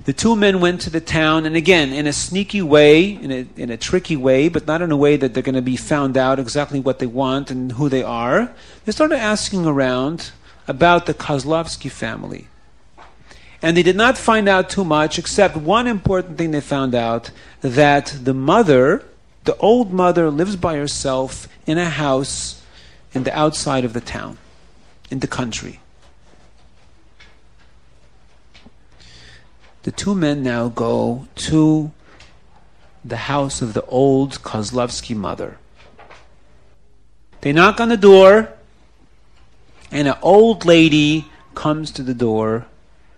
The two men went to the town, and again, in a sneaky way, in a tricky way, but not in a way that they're going to be found out exactly what they want and who they are. They started asking around about the Kozlovsky family. And they did not find out too much, except one important thing they found out, that the mother, the old mother, lives by herself in a house in the outside of the town, in the country. The two men now go to the house of the old Kozlovsky mother. They knock on the door, and an old lady comes to the door,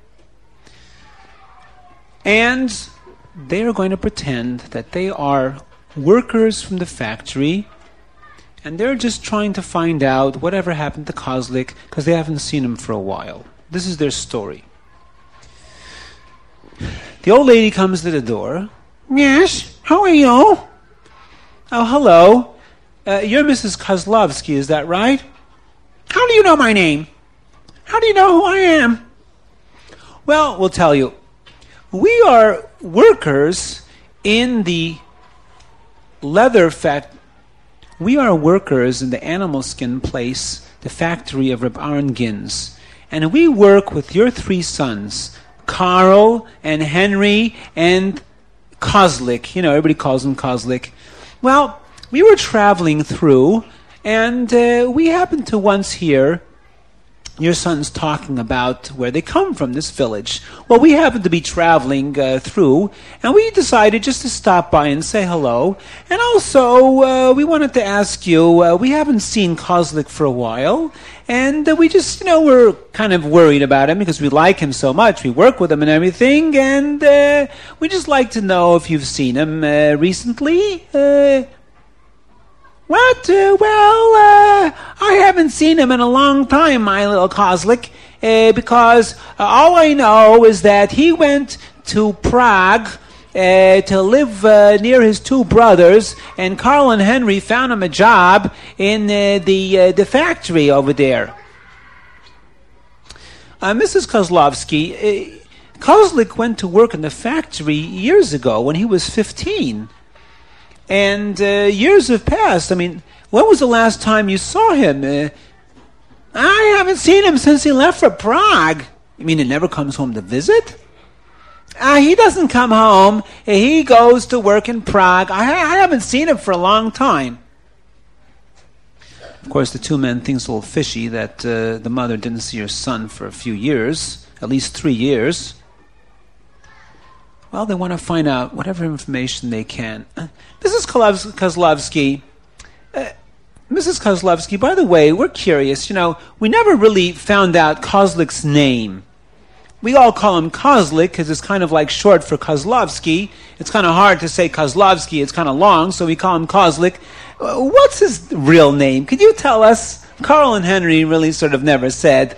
and they are going to pretend that they are workers from the factory, and they're just trying to find out whatever happened to Kozlik, because they haven't seen him for a while. This is their story. The old lady comes to the door. Yes, how are you? Oh, hello. You're Mrs. Kozlovsky, is that right? How do you know my name? How do you know who I am? Well, we'll tell you. We are workers in the leather factory. We are workers in the animal skin place, the factory of Reb Aaron Gins. And we work with your three sons, Carl and Henry and Kozlik. You know, everybody calls him Kozlik. Well, we were traveling through, and we happened to once hear your sons talking about where they come from, this village. Well, we happened to be traveling through, and we decided just to stop by and say hello. And also, we wanted to ask you, we haven't seen Kozlik for a while, and we just, we're kind of worried about him because we like him so much. We work with him and everything, and we just like to know if you've seen him recently. What? I haven't seen him in a long time, my little Kozlik, because all I know is that he went to Prague to live near his two brothers, and Carl and Henry found him a job in the factory over there. Mrs. Kozlovsky, Kozlik went to work in the factory years ago when he was 15. And years have passed. I mean, when was the last time you saw him? I haven't seen him since he left for Prague. You mean he never comes home to visit? He doesn't come home. He goes to work in Prague. I haven't seen him for a long time. Of course, the two men think it's a little fishy that the mother didn't see her son for a few years, at least 3 years. Well, they want to find out whatever information they can. Mrs. Kozlovsky, Mrs. Kozlovsky, by the way, we're curious. We never really found out Kozlik's name. We all call him Kozlik because it's kind of like short for Kozlovsky. It's kind of hard to say Kozlovsky. It's kind of long, so we call him Kozlik. What's his real name? Could you tell us? Carl and Henry really sort of never said.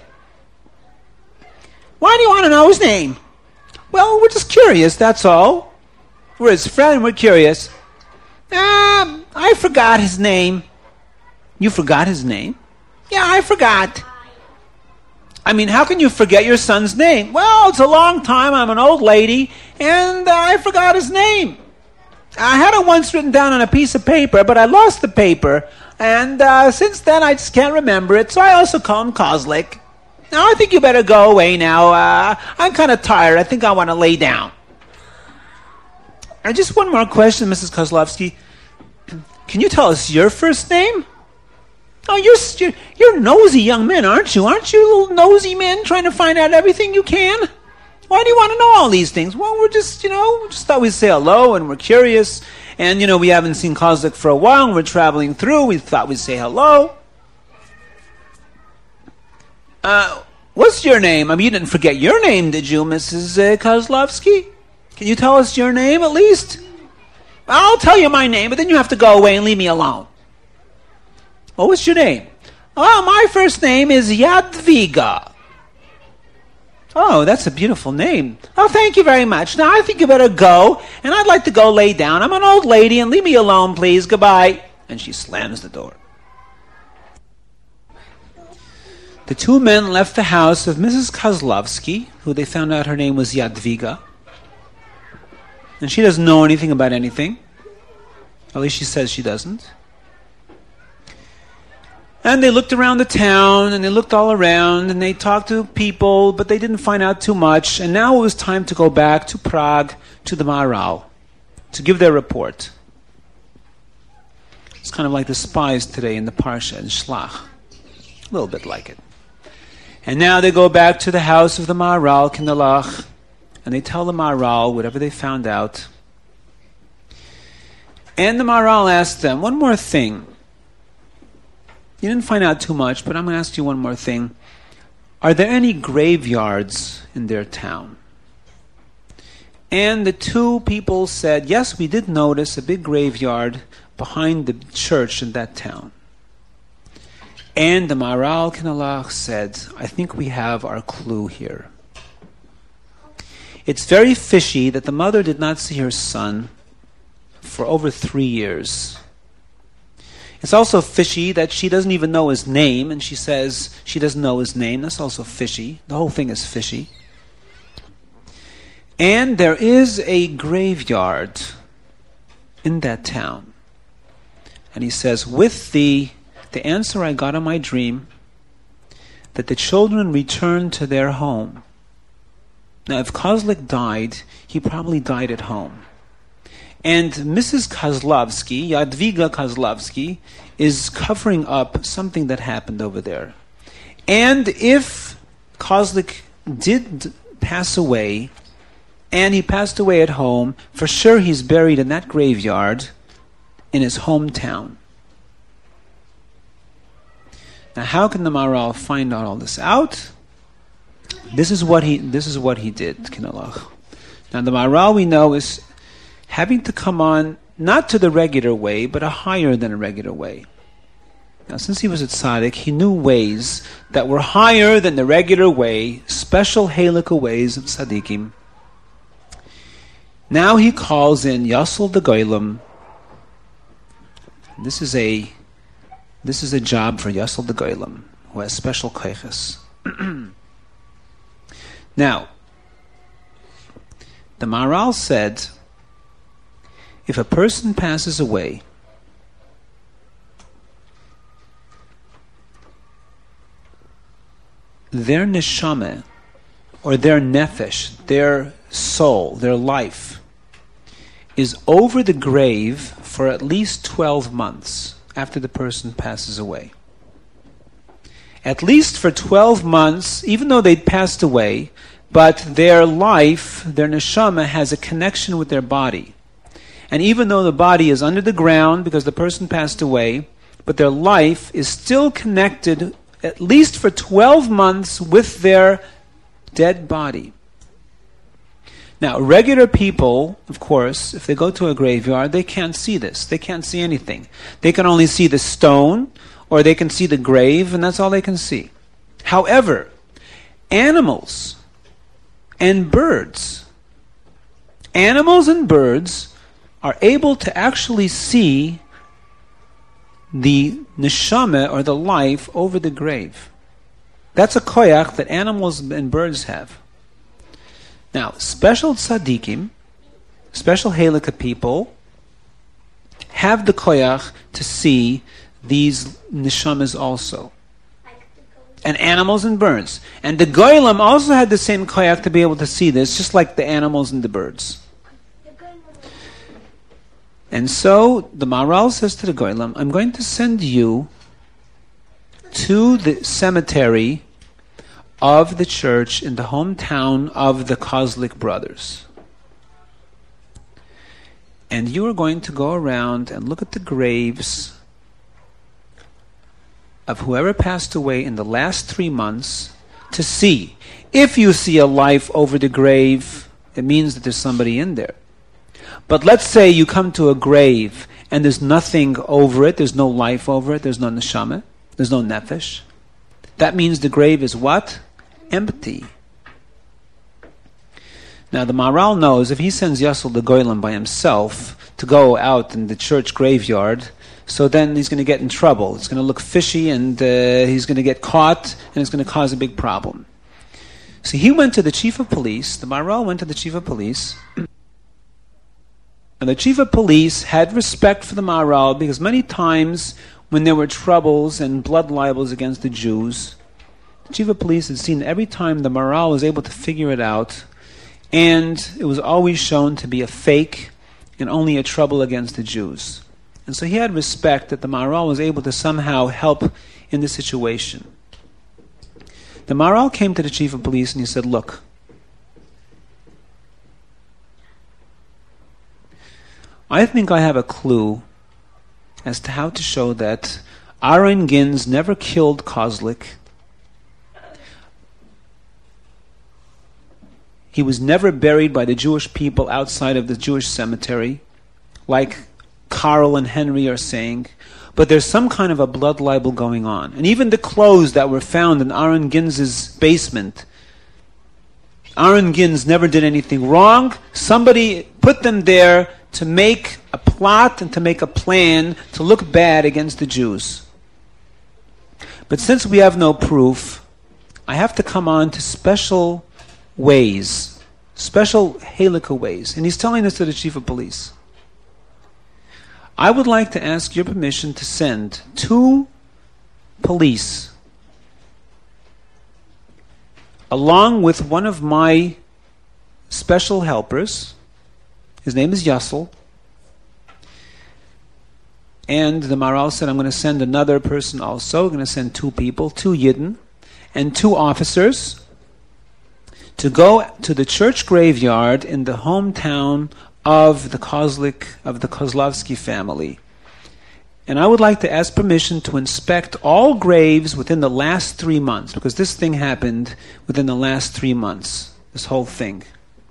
Why do you want to know his name? Well, we're just curious, that's all. We're his friend, we're curious. I forgot his name. You forgot his name? Yeah, I forgot. I mean, how can you forget your son's name? Well, it's a long time, I'm an old lady, and I forgot his name. I had it once written down on a piece of paper, but I lost the paper, and since then I just can't remember it, so I also call him Kozlik. Now, I think you better go away now. I'm kind of tired. I think I want to lay down. Just one more question, Mrs. Kozlovsky. Can you tell us your first name? Oh, you're nosy young men, aren't you? Aren't you little nosy men trying to find out everything you can? Why do you want to know all these things? Well, we're just, just thought we'd say hello, and we're curious. And, we haven't seen Kozlik for a while, and we're traveling through. We thought we'd say hello. What's your name? I mean, you didn't forget your name, did you, Mrs. Kozlovsky? Can you tell us your name at least? I'll tell you my name, but then you have to go away and leave me alone. Well, what's your name? Oh, my first name is Yadviga. Oh, that's a beautiful name. Oh, thank you very much. Now, I think you better go, and I'd like to go lay down. I'm an old lady, and leave me alone, please. Goodbye. And she slams the door. The two men left the house of Mrs. Kozlovsky, who they found out her name was Yadviga, And she doesn't know anything about anything. At least she says she doesn't. And they looked around the town, and they looked all around, and they talked to people, but they didn't find out too much. And now it was time to go back to Prague, to the Maharal, to give their report. It's kind of like the spies today in the Parsha and Shlach. A little bit like it. And now they go back to the house of the Maharal, Kinderlach, and they tell the Maharal whatever they found out. And the Maharal asked them, one more thing. You didn't find out too much, but I'm going to ask you one more thing. Are there any graveyards in their town? And the two people said, yes, we did notice a big graveyard behind the church in that town. And the Maharal Kinderlach said, I think we have our clue here. It's very fishy that the mother did not see her son for over 3 years. It's also fishy that she doesn't even know his name, and she says she doesn't know his name. That's also fishy. The whole thing is fishy. And there is a graveyard in that town. And he says, with the answer I got in my dream, that the children returned to their home. Now, if Kozlik died, he probably died at home. And Mrs. Kozlovsky, Jadwiga Kozlovsky, is covering up something that happened over there. And if Kozlik did pass away, and he passed away at home, for sure he's buried in that graveyard in his hometown. Now, how can the Maharal find out all this out? This is what he did, Kinderlach. Now, the Maharal we know is having to come on not to the regular way, but a higher than a regular way. Now, since he was at Tzaddik, he knew ways that were higher than the regular way, special halakha ways of Tzaddikim. Now he calls in Yasel the Goyim. This is a job for Yasel the Goyim, who has special koiches. Now, the Maharal said, if a person passes away, their neshama, or their nefesh, their soul, their life, is over the grave for at least 12 months after the person passes away. At least for 12 months, even though they'd passed away, but their life, their neshama, has a connection with their body. And even though the body is under the ground because the person passed away, but their life is still connected at least for 12 months with their dead body. Now, regular people, of course, if they go to a graveyard, they can't see this. They can't see anything. They can only see the stone, or they can see the grave, and that's all they can see. However, animals and birds are able to actually see the neshama, or the life, over the grave. That's a koyach that animals and birds have. Now, special tzaddikim, special halakha people, have the koyach to see these neshamas also. And animals and birds. And the goyim also had the same koyach to be able to see this, just like the animals and the birds. And so the Maharal says to the goyim, I'm going to send you to the cemetery of the church in the hometown of the Kozlik brothers. And you are going to go around and look at the graves of whoever passed away in the last 3 months to see. If you see a life over the grave, it means that there's somebody in there. But let's say you come to a grave and there's nothing over it, there's no life over it, there's no neshama, there's no nefesh. That means the grave is what? Empty. Now the Maharal knows if he sends Yasel the Goyim by himself to go out in the church graveyard, so then he's going to get in trouble. It's going to look fishy, and he's going to get caught, and it's going to cause a big problem. So he went to the chief of police, the Maharal went to the chief of police, And the chief of police had respect for the Maharal because many times when there were troubles and blood libels against the Jews, the chief of police had seen every time the Maharal was able to figure it out, and it was always shown to be a fake and only a trouble against the Jews. And so he had respect that the Maharal was able to somehow help in the situation. The Maharal came to the chief of police and he said, look, I think I have a clue as to how to show that Aaron Gins never killed Kozlik. He was never buried by the Jewish people outside of the Jewish cemetery, like Carl and Henry are saying. But there's some kind of a blood libel going on. And even the clothes that were found in Aaron Gins' basement, Aaron Gins never did anything wrong. Somebody put them there to make a plot and to make a plan to look bad against the Jews. But since we have no proof, I have to come on to special ways, special halakha ways. And he's telling this to the chief of police. I would like to ask your permission to send 2 police along with one of my special helpers. His name is Yassel. And the Maharal said, I'm going to send another person also. I'm going to send 2 people, 2 Yidden, and 2 officers to go to the church graveyard in the hometown of the Kozlovsky family. And I would like to ask permission to inspect all graves within the last 3 months, because this thing happened within the last 3 months, this whole thing.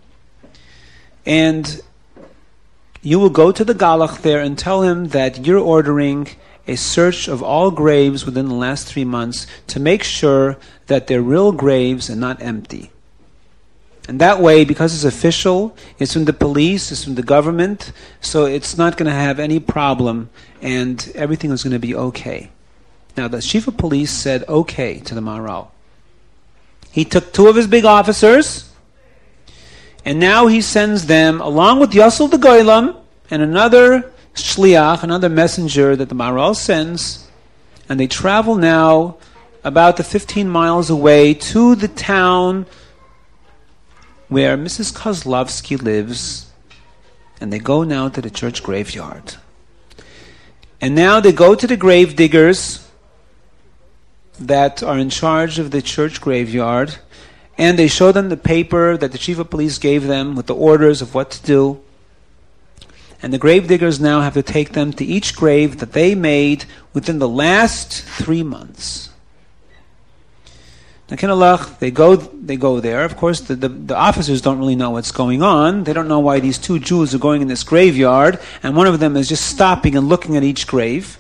And you will go to the Galach there and tell him that you're ordering a search of all graves within the last 3 months to make sure that they're real graves and not empty. And that way, because it's official, it's from the police, it's from the government, so it's not going to have any problem and everything is going to be okay. Now, the chief of police said okay to the Maharal. He took 2 of his big officers, and now he sends them, along with Yassel the Goylam, and another shliach, another messenger that the Maharal sends, and they travel now about the 15 miles away to the town where Mrs. Kozlovsky lives, and they go now to the church graveyard. And now they go to the grave diggers that are in charge of the church graveyard, and they show them the paper that the chief of police gave them with the orders of what to do. And the grave diggers now have to take them to each grave that they made within the last 3 months. Now, Kinalach, they go there. Of course, the officers don't really know what's going on. They don't know why these 2 Jews are going in this graveyard, and one of them is just stopping and looking at each grave.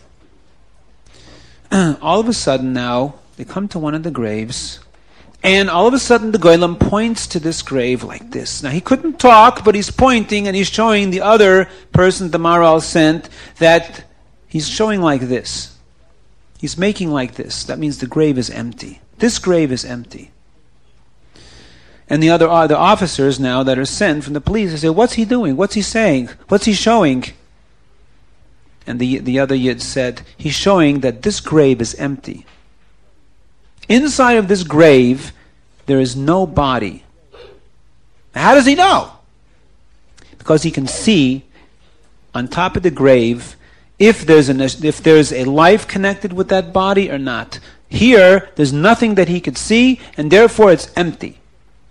All of a sudden now, they come to one of the graves, and all of a sudden the Goylam points to this grave like this. Now, he couldn't talk, but he's pointing, and he's showing the other person the Maharal sent that he's showing like this. He's making like this. That means the grave is empty. This grave is empty. And the other officers now that are sent from the police, they say, what's he doing? What's he saying? What's he showing? And the other Yid said, he's showing that this grave is empty. Inside of this grave, there is no body. How does he know? Because he can see on top of the grave if there's a life connected with that body or not. Here, there's nothing that he could see, and therefore it's empty.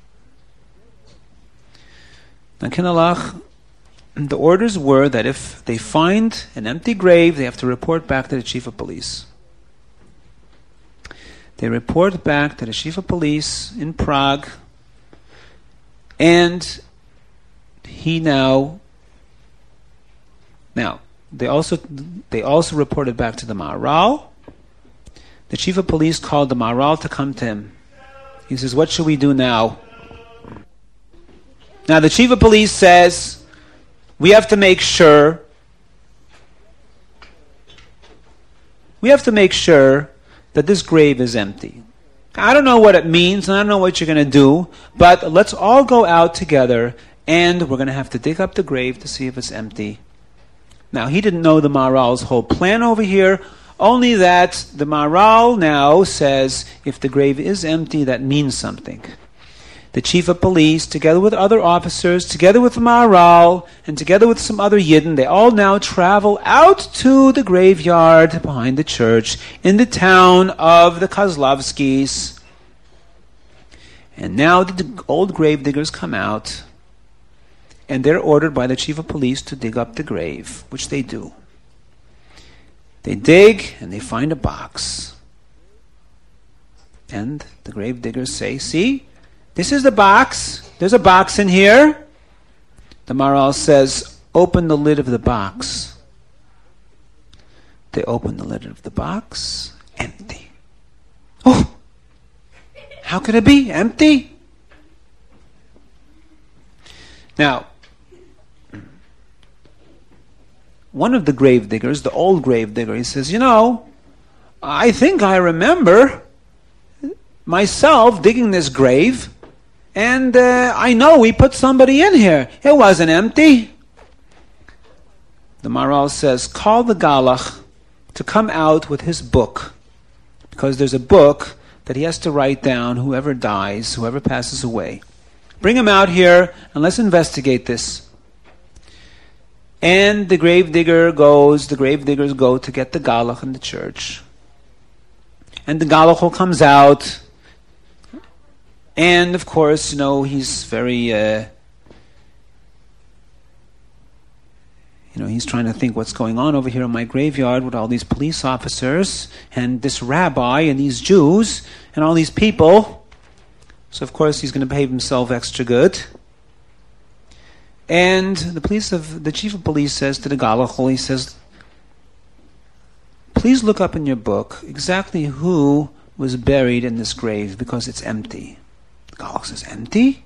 Now, Kinalach, the orders were that if they find an empty grave, they have to report back to the chief of police. They report back to the chief of police in Prague, and he now they also reported back to the Maharal. The chief of police called the Maharal to come to him. He says, what should we do now? Now the chief of police says, we have to make sure that this grave is empty. I don't know what it means, and I don't know what you're going to do, but let's all go out together and we're going to have to dig up the grave to see if it's empty. Now, he didn't know the Maharal's whole plan over here, only that the Maharal now says if the grave is empty, that means something. The chief of police, together with other officers, together with the Maharal, and together with some other Yidden, they all now travel out to the graveyard behind the church in the town of the Kozlovskis. And now the old grave diggers come out, and they're ordered by the chief of police to dig up the grave, which they do. They dig, and they find a box. And the grave diggers say, see, this is the box. There's a box in here. The Maharal says, open the lid of the box. They open the lid of the box. Empty. Oh! How could it be empty? Now, one of the grave diggers, the old grave digger, he says, I think I remember myself digging this grave, and I know we put somebody in here. It wasn't empty. The Maharal says, call the Galach to come out with his book, because there's a book that he has to write down whoever dies, whoever passes away. Bring him out here, and let's investigate this. And the grave diggers go to get the Galach in the church. And the Galach comes out, and of course, he's very, he's trying to think what's going on over here in my graveyard with all these police officers, and this rabbi, and these Jews, and all these people. So of course he's going to behave himself extra good. And the chief of police says to the Galach, he says, please look up in your book exactly who was buried in this grave, because it's empty. The Galach says, empty?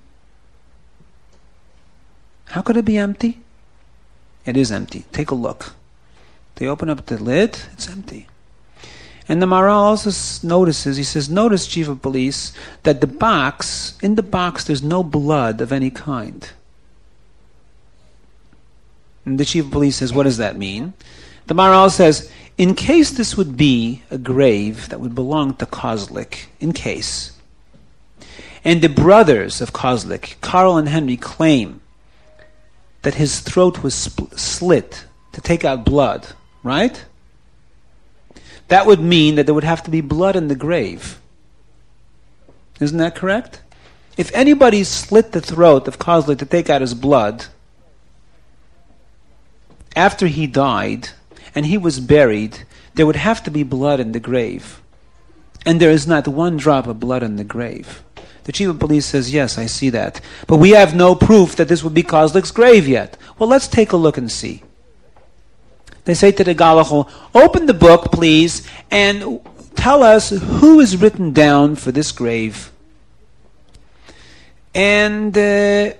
How could it be empty? It is empty. Take a look. They open up the lid, it's empty. And the Maharal also notices, he says, notice, chief of police, that in the box there's no blood of any kind. And the chief of police says, what does that mean? The Maharal says, in case this would be a grave that would belong to Kozlik, in case, and the brothers of Kozlik, Karl and Henry, claim that his throat was slit to take out blood, right? That would mean that there would have to be blood in the grave. Isn't that correct? If anybody slit the throat of Kozlik to take out his blood after he died and he was buried, there would have to be blood in the grave. And there is not one drop of blood in the grave. The chief of police says, yes, I see that. But we have no proof that this would be Kozlik's grave yet. Well, let's take a look and see. They say to the Galach, open the book, please, and tell us who is written down for this grave. And the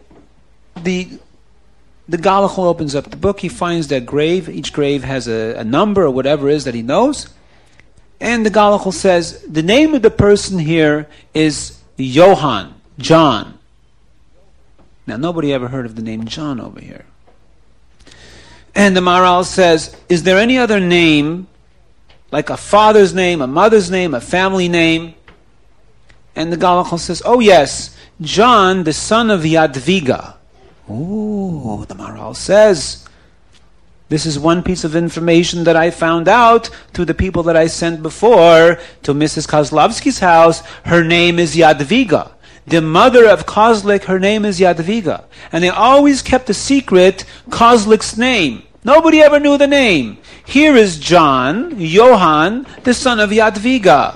Galach opens up the book. He finds that grave. Each grave has a number or whatever it is that he knows. And the Galach says, the name of the person here is Johann, John. Now, nobody ever heard of the name John over here. And the Maharal says, is there any other name, like a father's name, a mother's name, a family name? And the Galach says, oh yes, John, the son of Yadviga. Ooh, the Maharal says, this is one piece of information that I found out through the people that I sent before to Mrs. Kozlovsky's house. Her name is Yadviga. The mother of Kozlik, her name is Yadviga. And they always kept a secret Kozlik's name. Nobody ever knew the name. Here is John, Johann, the son of Yadviga.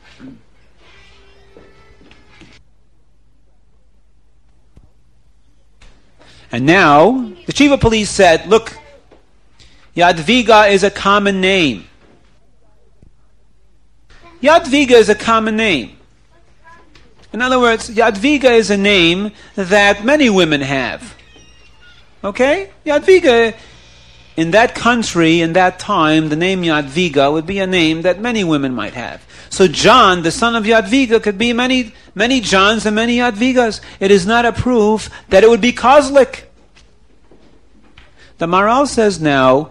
And now, the chief of police said, look, Yadviga is a common name. Yadviga is a common name. In other words, Yadviga is a name that many women have. Okay? Yadviga in that country, in that time, the name Yadviga would be a name that many women might have. So John, the son of Yadviga, could be many Johns and many Yadvigas. It is not a proof that it would be Kozlik. The Maharal says now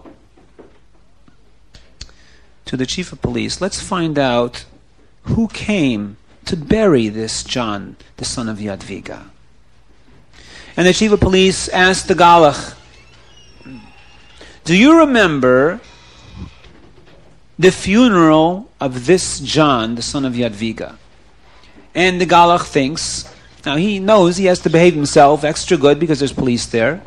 to the chief of police, let's find out who came to bury this John, the son of Yadviga. And the chief of police asked the Galach, do you remember the funeral of this John, the son of Yadviga? And the Galach thinks, now he knows he has to behave himself extra good because there's police there.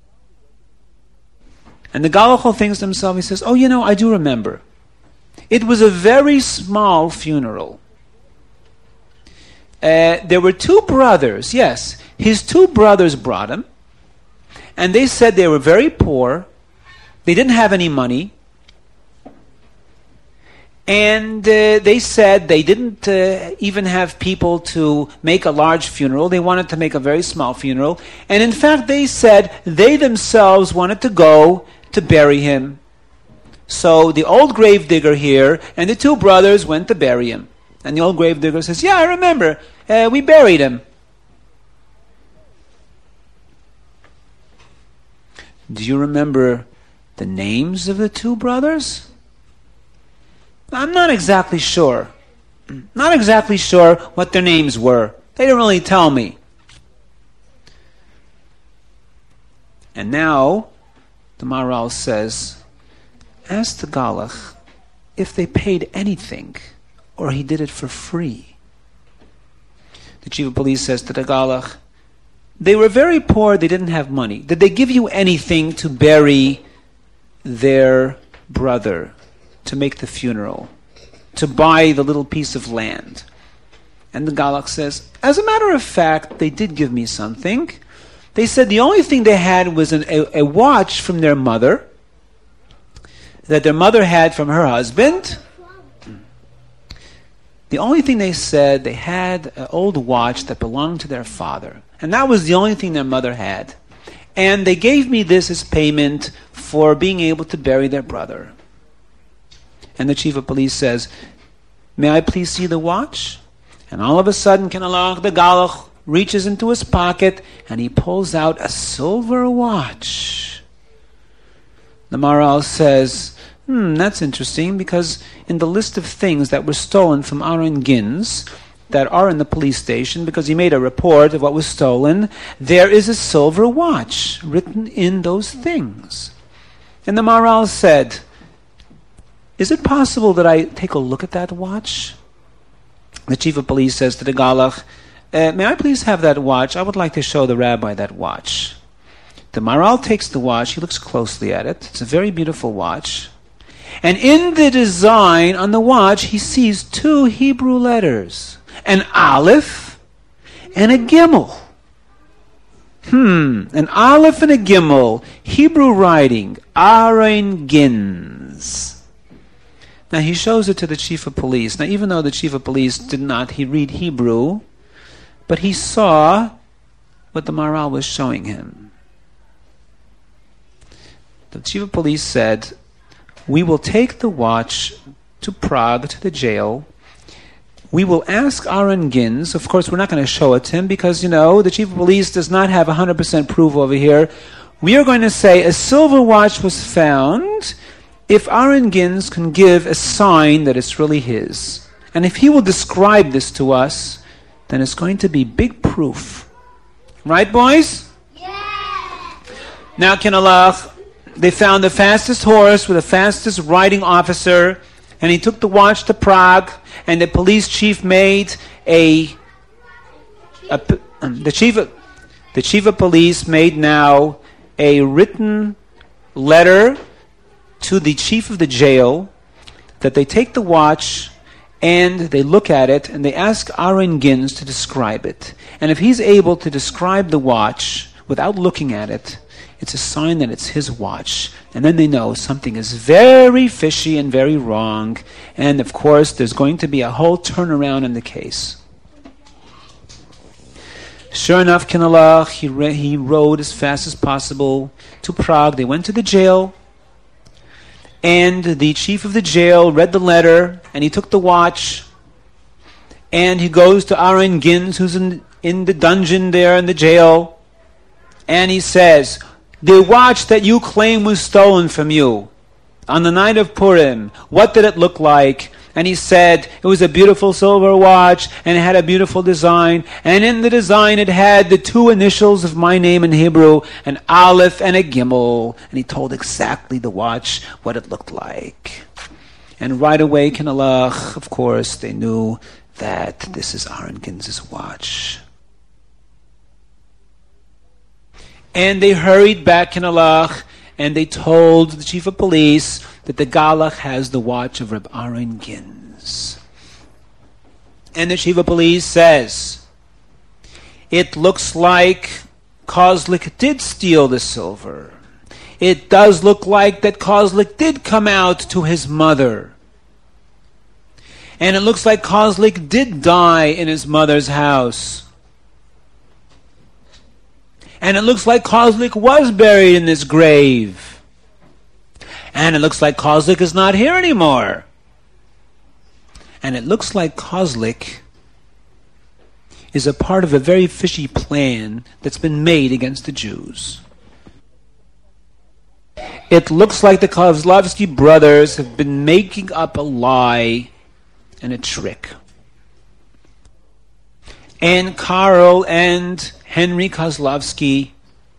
And the Galach thinks to himself, he says, oh, I do remember. It was a very small funeral. There were two brothers, yes. His two brothers brought him. And they said they were very poor. They didn't have any money. And they said they didn't even have people to make a large funeral. They wanted to make a very small funeral. And in fact, they said they themselves wanted to go to bury him. So the old gravedigger here and the two brothers went to bury him. And the old gravedigger says, yeah, I remember. We buried him. Do you remember the names of the two brothers? I'm not exactly sure. Not exactly sure what their names were. They didn't really tell me. And now, the Maharal says, ask the Galach if they paid anything or he did it for free. The chief of police says to the Galach, they were very poor, they didn't have money. Did they give you anything to bury their brother, to make the funeral, to buy the little piece of land? And the Galach says, as a matter of fact, they did give me something. They said the only thing they had was a watch from their mother, that their mother had from her husband. The only thing they said, they had an old watch that belonged to their father. And that was the only thing their mother had. And they gave me this as payment for being able to bury their brother. And the chief of police says, may I please see the watch? And all of a sudden, the Galach reaches into his pocket and he pulls out a silver watch. The Maharal says, that's interesting, because in the list of things that were stolen from Aaron Gins that are in the police station, because he made a report of what was stolen, there is a silver watch written in those things. And the Maharal said, is it possible that I take a look at that watch? The chief of police says to the Galach, may I please have that watch? I would like to show the rabbi that watch. The Maharal takes the watch, he looks closely at it. It's a very beautiful watch. And in the design on the watch, he sees two Hebrew letters, an Aleph and a Gimel. An Aleph and a Gimel, Hebrew writing, Aaron Gins. Now he shows it to the chief of police. Now even though the chief of police did not read Hebrew, but he saw what the Maharal was showing him. The chief of police said, we will take the watch to Prague, to the jail. We will ask Aaron Gins. Of course, we're not going to show it to him because, the chief of police does not have 100% proof over here. We are going to say a silver watch was found if Aaron Gins can give a sign that it's really his. And if he will describe this to us, then it's going to be big proof. Right, boys? Yeah! Now, Kinalach, they found the fastest horse with the fastest riding officer, and he took the watch to Prague, and the police chief made the chief of police made now a written letter to the chief of the jail that they take the watch and they look at it and they ask Aaron Gins to describe it. And if he's able to describe the watch without looking at it, it's a sign that it's his watch. And then they know something is very fishy and very wrong. And of course, there's going to be a whole turnaround in the case. Sure enough, Kinalach, he rode as fast as possible to Prague. They went to the jail. And the chief of the jail read the letter, and he took the watch, and he goes to Aaron Gins, who's in the dungeon there in the jail, and he says, the watch that you claim was stolen from you on the night of Purim, what did it look like? And he said, it was a beautiful silver watch, and it had a beautiful design, and in the design it had the two initials of my name in Hebrew, an Aleph and a Gimel, and he told exactly the watch what it looked like. And right away, Kinalach, of course, they knew that this is Aaron Gins' watch. And they hurried back Kinalach, and they told the chief of police that the Galach has the watch of Reb Aaron Gins. And the chief of police says, it looks like Kozlik did steal the silver. It does look like that Kozlik did come out to his mother. And it looks like Kozlik did die in his mother's house. And it looks like Kozlik was buried in this grave. And it looks like Kozlik is not here anymore. And it looks like Kozlik is a part of a very fishy plan that's been made against the Jews. It looks like the Kozlovsky brothers have been making up a lie and a trick. And Karl and Henry Kozlovsky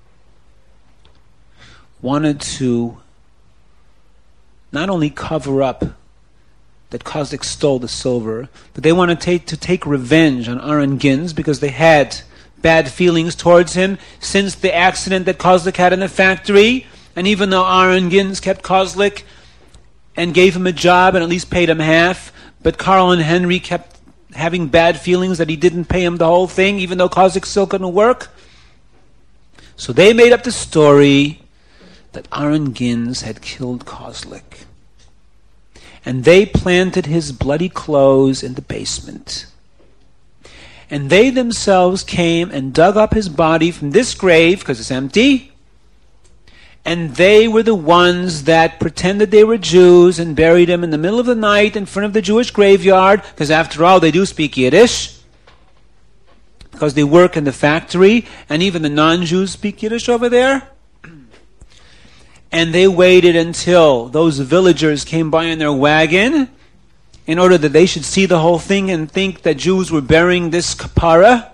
wanted to not only cover up that Kozlik stole the silver, but they wanted to take revenge on Aaron Gins because they had bad feelings towards him since the accident that Kozlik had in the factory. And even though Aaron Gins kept Kozlik and gave him a job and at least paid him half, but Karl and Henry kept having bad feelings that he didn't pay him the whole thing, even though Kozlik still couldn't work. So they made up the story that Aaron Gins had killed Kozlik. And they planted his bloody clothes in the basement. And they themselves came and dug up his body from this grave, because it's empty. And they were the ones that pretended they were Jews and buried him in the middle of the night in front of the Jewish graveyard, because after all, they do speak Yiddish, because they work in the factory, and even the non-Jews speak Yiddish over there. And they waited until those villagers came by in their wagon in order that they should see the whole thing and think that Jews were burying this kapara.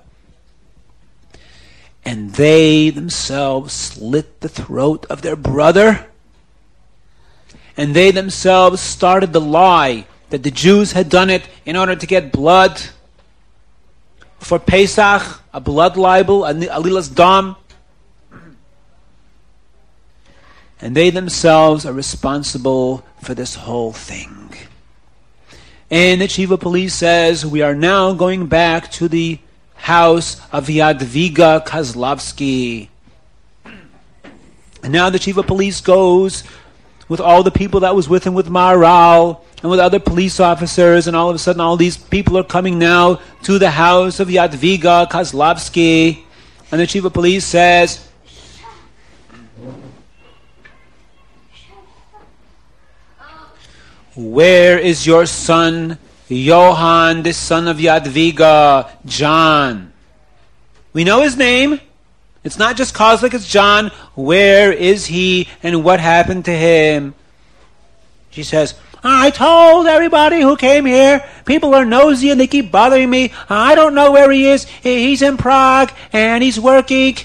And they themselves slit the throat of their brother. And they themselves started the lie that the Jews had done it in order to get blood for Pesach, a blood libel, a Alilas Dam. And they themselves are responsible for this whole thing. And the chief of police says, we are now going back to the house of Yadviga Kozlovsky. And now the chief of police goes with all the people that was with him, with Maharal and with other police officers, and all of a sudden all these people are coming now to the house of Yadviga Kozlovsky. And the chief of police says, where is your son, Johann, the son of Yadviga, John? We know his name. It's not just Kozlik, it's John. Where is he and what happened to him? She says, I told everybody who came here, people are nosy and they keep bothering me. I don't know where he is. He's in Prague and he's working.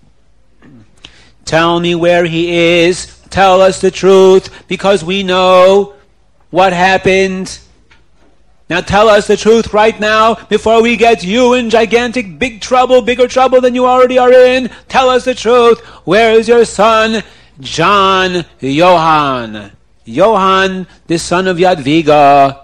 Tell me where he is. Tell us the truth, because we know what happened. Now tell us the truth right now before we get you in gigantic big trouble, bigger trouble than you already are in. Tell us the truth. Where is your son, John Johann? Johann, the son of Yadviga.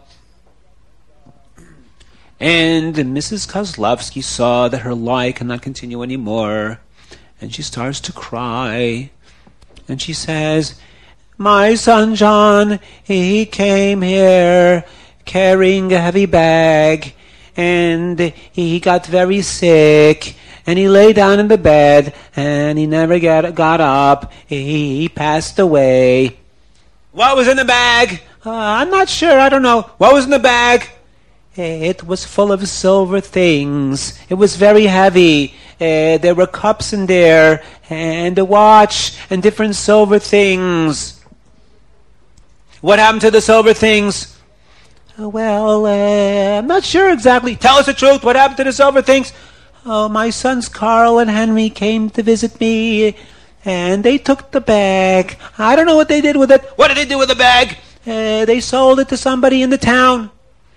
And Mrs. Kozlovsky saw that her lie cannot continue anymore. And she starts to cry. And she says, my son John, he came here carrying a heavy bag, and he got very sick, and he lay down in the bed, and he never got up. He passed away. What was in the bag? I'm not sure. I don't know. What was in the bag? It was full of silver things. It was very heavy. There were cups in there, and a watch, and different silver things. What happened to the silver things? Well, I'm not sure exactly. Tell us the truth. What happened to the silver things? Oh, my sons Carl and Henry came to visit me, and they took the bag. I don't know what they did with it. What did they do with the bag? They sold it to somebody in the town.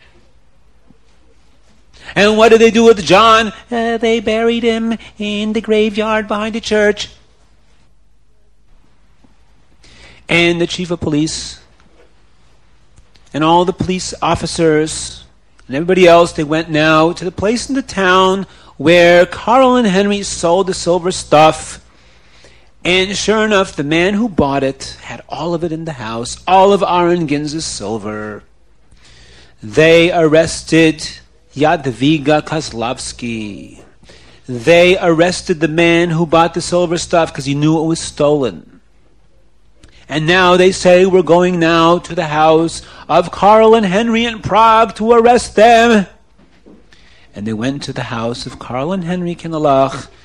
And what did they do with John? They buried him in the graveyard behind the church. And the chief of police and all the police officers and everybody else, they went now to the place in the town where Carl and Henry sold the silver stuff. And sure enough, the man who bought it had all of it in the house, all of Aaron Ginz's silver. They arrested Jadwiga Kozlowski. They arrested the man who bought the silver stuff because he knew it was stolen. And now they say we're going now to the house of Carl and Henry in Prague to arrest them. And they went to the house of Carl and Henry Kinelach,